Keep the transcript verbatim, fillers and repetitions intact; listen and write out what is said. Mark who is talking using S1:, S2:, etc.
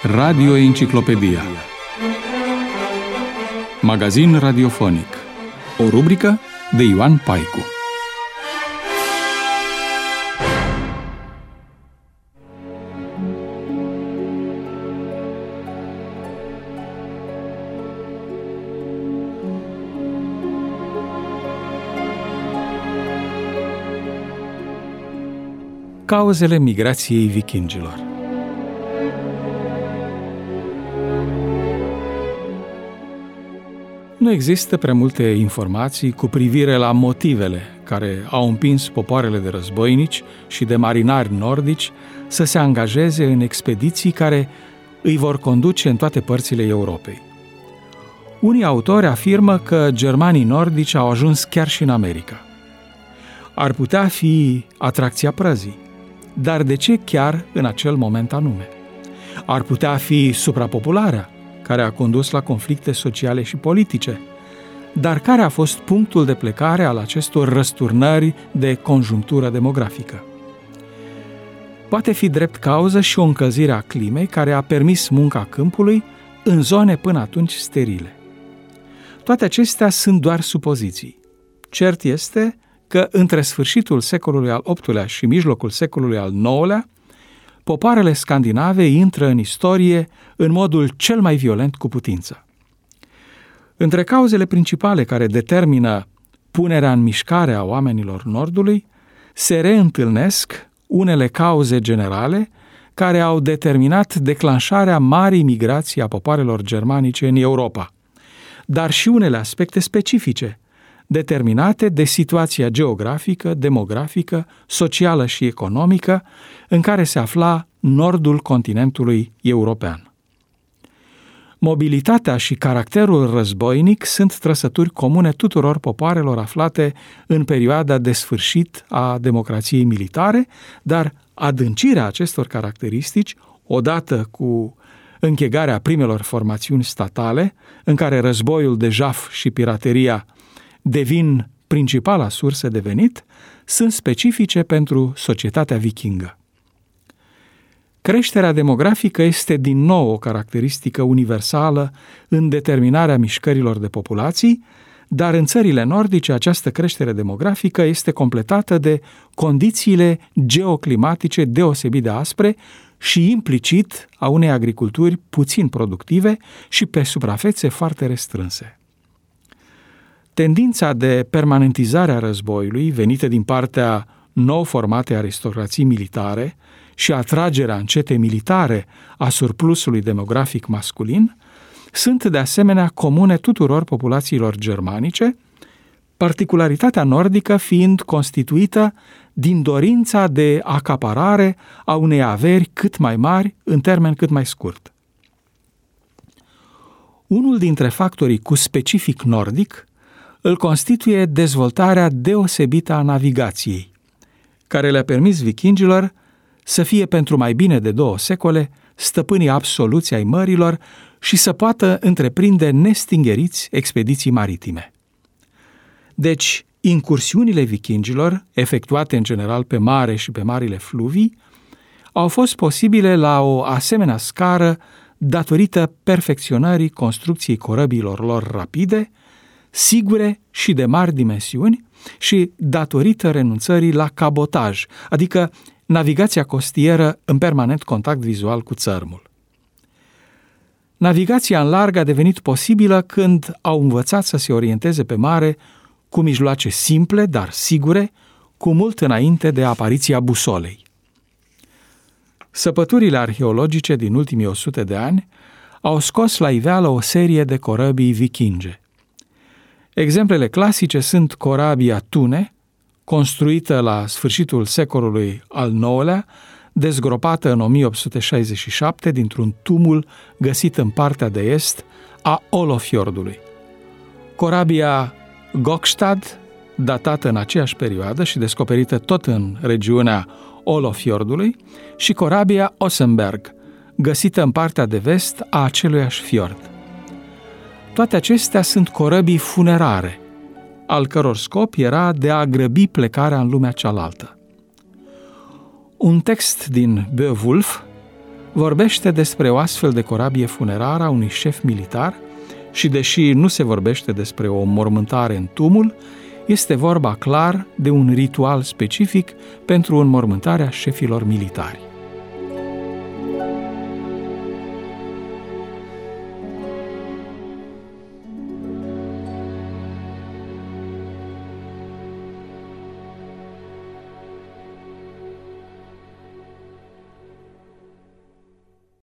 S1: Radio Enciclopedia. Magazin radiofonic. O rubrică de Ioan Paicu. Cauzele migrației vikingilor. Nu există prea multe informații cu privire la motivele care au împins popoarele de războinici și de marinari nordici să se angajeze în expediții care îi vor conduce în toate părțile Europei. Unii autori afirmă că germanii nordici au ajuns chiar și în America. Ar putea fi atracția prăzii. Dar de ce chiar în acel moment anume? Ar putea fi suprapopularea, care a condus la conflicte sociale și politice. Dar care a fost punctul de plecare al acestor răsturnări de conjunctură demografică? Poate fi drept cauză și o încălzire a climei care a permis munca câmpului în zone până atunci sterile. Toate acestea sunt doar supoziții. Cert este că între sfârșitul secolului al optulea și mijlocul secolului al nouălea, popoarele scandinave intră în istorie în modul cel mai violent cu putință. Între cauzele principale care determină punerea în mișcare a oamenilor Nordului, se reîntâlnesc unele cauze generale care au determinat declanșarea marii migrații a popoarelor germanice în Europa, dar și unele aspecte specifice, determinate de situația geografică, demografică, socială și economică în care se afla nordul continentului european. Mobilitatea și caracterul războinic sunt trăsături comune tuturor popoarelor aflate în perioada de sfârșit a democrației militare, dar adâncirea acestor caracteristici, odată cu închegarea primelor formațiuni statale, în care războiul de jaf și pirateria devin principala sursă de venit, sunt specifice pentru societatea vikingă. Creșterea demografică este din nou o caracteristică universală în determinarea mișcărilor de populații, dar în țările nordice această creștere demografică este completată de condițiile geoclimatice deosebit de aspre și implicit a unei agriculturi puțin productive și pe suprafețe foarte restrânse. Tendința de permanentizare a războiului, venită din partea nou formate aristocrații militare și atragerea încete militare a surplusului demografic masculin, sunt de asemenea comune tuturor populațiilor germanice, particularitatea nordică fiind constituită din dorința de acaparare a unei averi cât mai mari în termen cât mai scurt. Unul dintre factorii cu specific nordic îl constituie dezvoltarea deosebită a navigației, care le-a permis vikingilor să fie pentru mai bine de două secole stăpânii absoluți ai mărilor și să poată întreprinde nestingeriți expediții maritime. Deci, incursiunile vikingilor, efectuate în general pe mare și pe marile fluvii, au fost posibile la o asemenea scară datorită perfecționării construcției corăbiilor lor rapide, sigure și de mari dimensiuni și datorită renunțării la cabotaj, adică navigația costieră în permanent contact vizual cu țărmul. Navigația în larg a devenit posibilă când au învățat să se orienteze pe mare cu mijloace simple, dar sigure, cu mult înainte de apariția busolei. Săpăturile arheologice din ultimii o sută de ani au scos la iveală o serie de corăbii vikinge. Exemplele clasice sunt corabia Thune, construită la sfârșitul secolului al nouălea, dezgropată în o mie opt sute șaizeci și șapte dintr-un tumul găsit în partea de est a Olofjordului. Corabia Gokstad, datată în aceeași perioadă și descoperită tot în regiunea Olofjordului, și corabia Osenberg, găsită în partea de vest a aceluiași fiord. Toate acestea sunt corăbii funerare, al căror scop era de a grăbi plecarea în lumea cealaltă. Un text din Beowulf vorbește despre o astfel de corabie funerară a unui șef militar și, deși nu se vorbește despre o înmormântare în tumul, este vorba clar de un ritual specific pentru înmormântarea șefilor militari.